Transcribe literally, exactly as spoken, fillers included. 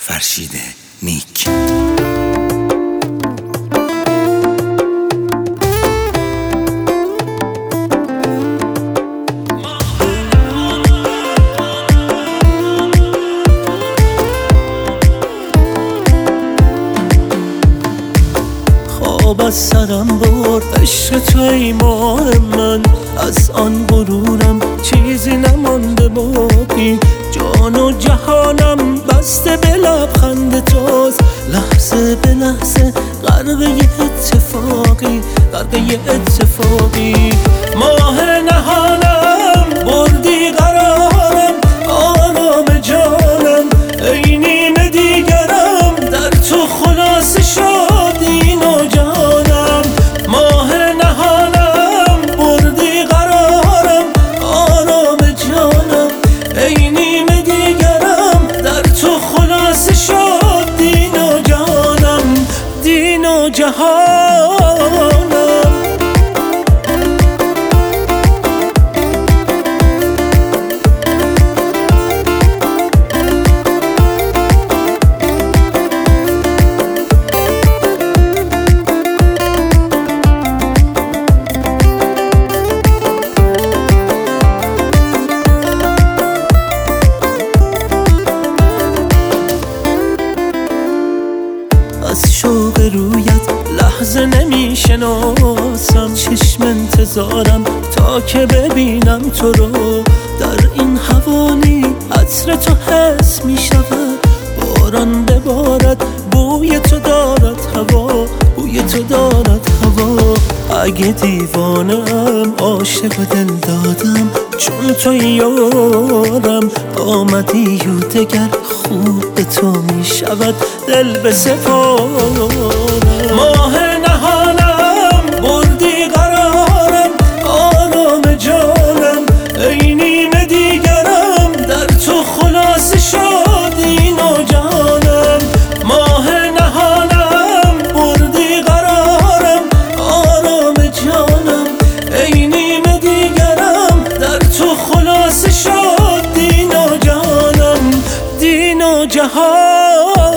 فرشید نیک. خواب از سرم برد عشق تو ای ماه من، از آن غرورم چیزی نمانده باقی. جان و جهانم بسته به لبخند توست، لحظه به لحظه غرق یه اتفاقی، غرق یه اتفاقی. ماه نهانم بردی قرارم، آرام جانم ای نیمه دیگرم، در تو خلاصه شد این و جانم. ماه نهانم بردی قرارم، آرام جانم ای نیمه دیگرم، در تو خلاصه شد دین و جانم، دین و جهانم. از شوق رویت لحظه نمیشناسم، چشم انتظارم تا که ببینم تو رو. در این حوالی عطر تو حس میشود، باران ببارد بوی تو دارد هوا، بوی تو دارد هوا. اگه دیوانم عاشق دل دادم، چون تو یارم آمدی و دگر خوب به تو میشود دل به سپارم. ماه نهانم بردی قرارم، آرام جانم ای نیمه دیگرم، در تو خلاصه شد این و جانم. ماه نهانم بردی قرارم، آرام جانم ای نیمه دیگرم، در تو خلاصه شد دین و جانم، دین و جهان.